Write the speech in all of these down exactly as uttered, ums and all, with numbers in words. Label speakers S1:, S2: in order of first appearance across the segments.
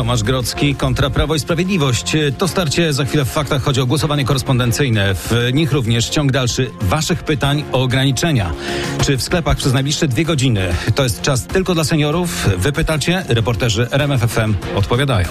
S1: Tomasz Grodzki kontra Prawo i Sprawiedliwość. To starcie za chwilę w faktach. Chodzi o głosowanie korespondencyjne. W nich również ciąg dalszy waszych pytań o ograniczenia. Czy w sklepach przez najbliższe dwie godziny to jest czas tylko dla seniorów? Wy pytacie, reporterzy R M F F M odpowiadają.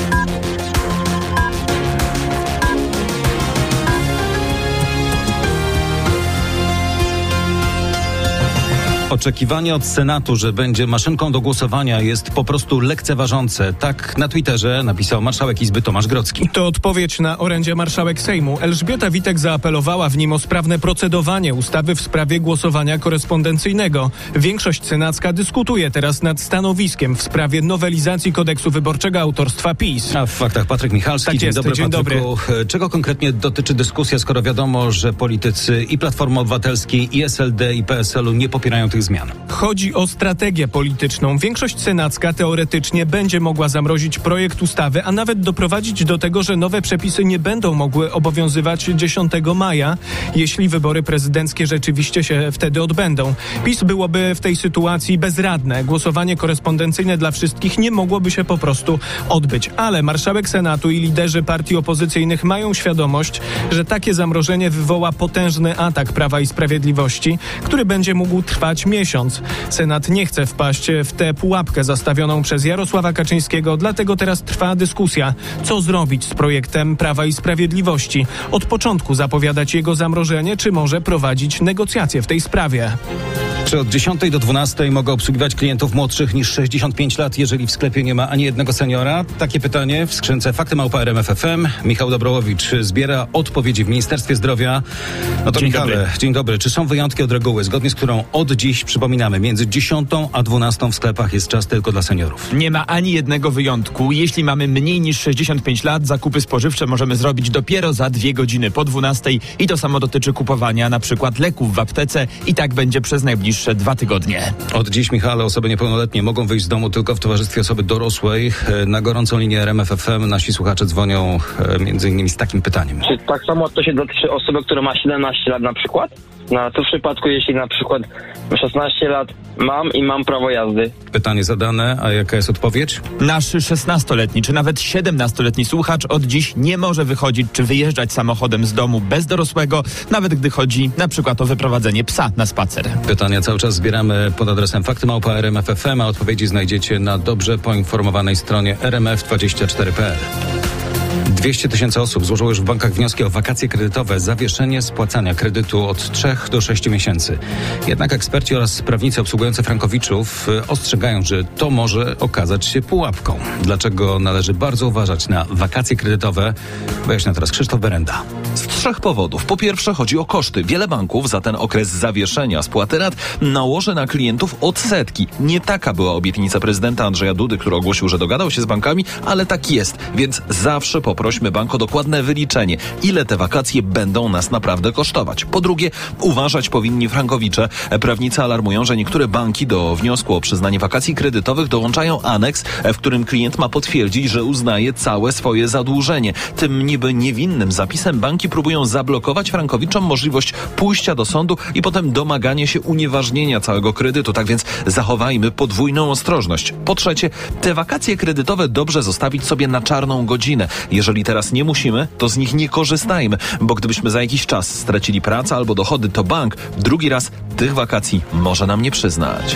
S1: Oczekiwanie od Senatu, że będzie maszynką do głosowania, jest po prostu lekceważące. Tak na Twitterze napisał marszałek Izby Tomasz Grodzki.
S2: To odpowiedź na orędzie marszałek Sejmu. Elżbieta Witek zaapelowała w nim o sprawne procedowanie ustawy w sprawie głosowania korespondencyjnego. Większość senacka dyskutuje teraz nad stanowiskiem w sprawie nowelizacji kodeksu wyborczego autorstwa PiS.
S1: A w faktach Patryk Michalski.
S2: Tak
S1: Dzień
S2: jest,
S1: dobry,
S2: dzień
S1: Patryku.
S2: dobry.
S1: Czego konkretnie dotyczy dyskusja, skoro wiadomo, że politycy i Platformy Obywatelskiej, i S L D, i P S L u nie popierają tych zmian?
S2: Chodzi o strategię polityczną. Większość senacka teoretycznie będzie mogła zamrozić projekt ustawy, a nawet doprowadzić do tego, że nowe przepisy nie będą mogły obowiązywać dziesiątego maja, jeśli wybory prezydenckie rzeczywiście się wtedy odbędą. PiS byłoby w tej sytuacji bezradne. Głosowanie korespondencyjne dla wszystkich nie mogłoby się po prostu odbyć. Ale marszałek Senatu i liderzy partii opozycyjnych mają świadomość, że takie zamrożenie wywoła potężny atak Prawa i Sprawiedliwości, który będzie mógł trwać miesiąc. Senat nie chce wpaść w tę pułapkę zastawioną przez Jarosława Kaczyńskiego, dlatego teraz trwa dyskusja, co zrobić z projektem Prawa i Sprawiedliwości. Od początku zapowiadać jego zamrożenie, czy może prowadzić negocjacje w tej sprawie.
S1: Czy od dziesiątej do dwunastej mogę obsługiwać klientów młodszych niż sześćdziesiąt pięć lat, jeżeli w sklepie nie ma ani jednego seniora? Takie pytanie w skrzynce fakty małpa R M F F M. Michał Dobrołowicz zbiera odpowiedzi w Ministerstwie Zdrowia. No to
S3: Dzień
S1: Michale,
S3: dobry.
S1: dzień dobry. Czy są wyjątki od reguły, zgodnie z którą od dziś, przypominamy, między dziesiątą a dwunastą w sklepach jest czas tylko dla seniorów?
S3: Nie ma ani jednego wyjątku. Jeśli mamy mniej niż sześćdziesiąt pięć lat, zakupy spożywcze możemy zrobić dopiero za dwie godziny po dwunastej i to samo dotyczy kupowania na przykład leków w aptece i tak będzie przez najbliższe dwa tygodnie.
S1: Od dziś, Michale, osoby niepełnoletnie mogą wyjść z domu tylko w towarzystwie osoby dorosłej. Na gorącą linię R M F F M nasi słuchacze dzwonią e, między innymi z takim pytaniem.
S4: Czy tak samo to się dotyczy osoby, która ma siedemnaście lat na przykład? No to w przypadku, jeśli na przykład szesnaście lat mam i mam prawo jazdy.
S1: Pytanie zadane, a jaka jest odpowiedź?
S3: Nasz szesnastoletni czy nawet siedemnastoletni słuchacz od dziś nie może wychodzić czy wyjeżdżać samochodem z domu bez dorosłego, nawet gdy chodzi na przykład o wyprowadzenie psa na spacer.
S1: Pytania cały czas zbieramy pod adresem fakty małpa R M F F M, a odpowiedzi znajdziecie na dobrze poinformowanej stronie r m f dwadzieścia cztery kropka p l. dwieście tysięcy osób złożyło już w bankach wnioski o wakacje kredytowe, zawieszenie spłacania kredytu od trzech do sześciu miesięcy. Jednak eksperci oraz prawnicy obsługujący frankowiczów ostrzegają, że to może okazać się pułapką. Dlaczego należy bardzo uważać na wakacje kredytowe? Wyjaśnia teraz Krzysztof Berenda.
S5: Z trzech powodów. Po pierwsze chodzi o koszty. Wiele banków za ten okres zawieszenia spłaty rat nałoży na klientów odsetki. Nie taka była obietnica prezydenta Andrzeja Dudy, który ogłosił, że dogadał się z bankami, ale tak jest. Więc zawsze poprośmy bank o dokładne wyliczenie, ile te wakacje będą nas naprawdę kosztować. Po drugie, uważać powinni frankowicze. Prawnicy alarmują, że niektóre banki do wniosku o przyznanie wakacji kredytowych dołączają aneks, w którym klient ma potwierdzić, że uznaje całe swoje zadłużenie. Tym niby niewinnym zapisem banki próbują zablokować frankowiczom możliwość pójścia do sądu i potem domaganie się unieważnienia całego kredytu. Tak więc zachowajmy podwójną ostrożność. Po trzecie, te wakacje kredytowe dobrze zostawić sobie na czarną godzinę. Jeżeli teraz nie musimy, to z nich nie korzystajmy, bo gdybyśmy za jakiś czas stracili pracę albo dochody, to bank drugi raz tych wakacji może nam nie przyznać.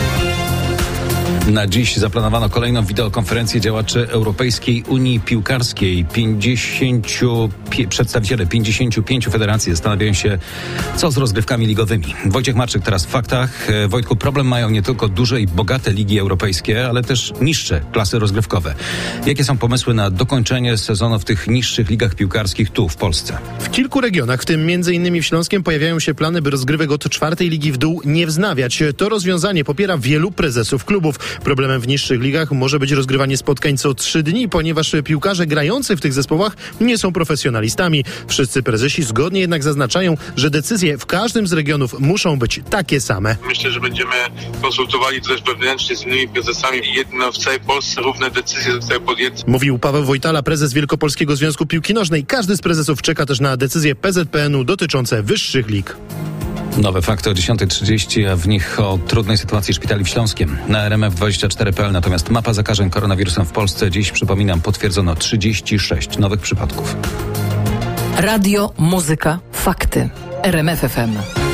S1: Na dziś zaplanowano kolejną wideokonferencję działaczy Europejskiej Unii Piłkarskiej. pięćdziesięciu pie- przedstawiciele pięćdziesięciu pięciu federacji zastanawiają się, co z rozgrywkami ligowymi. Wojciech Marczyk teraz w faktach. Wojtku, problem mają nie tylko duże i bogate ligi europejskie, ale też niższe klasy rozgrywkowe. Jakie są pomysły na dokończenie sezonu w tych niższych ligach piłkarskich tu w Polsce?
S6: W kilku regionach, w tym między innymi w Śląskiem, pojawiają się plany, by rozgrywek od czwartej ligi w dół nie wznawiać. To rozwiązanie popiera wielu prezesów klubów. Problemem w niższych ligach może być rozgrywanie spotkań co trzy dni, ponieważ piłkarze grający w tych zespołach nie są profesjonalistami. Wszyscy prezesi zgodnie jednak zaznaczają, że decyzje w każdym z regionów muszą być takie same.
S7: Myślę, że będziemy konsultowali to też wewnętrznie z innymi prezesami. Jedno w całej Polsce równe decyzje zostały podjęte.
S6: Mówił Paweł Wojtala, prezes Wielkopolskiego Związku Piłki Nożnej. Każdy z prezesów czeka też na decyzje P Z P N u dotyczące wyższych lig.
S1: Nowe fakty o dziesiąta trzydzieści, a w nich o trudnej sytuacji szpitali w Śląskiem. Na R M F dwadzieścia cztery kropka p l natomiast mapa zakażeń koronawirusem w Polsce. Dziś, przypominam, potwierdzono trzydzieści sześć nowych przypadków.
S8: Radio, muzyka, fakty. R M F F M.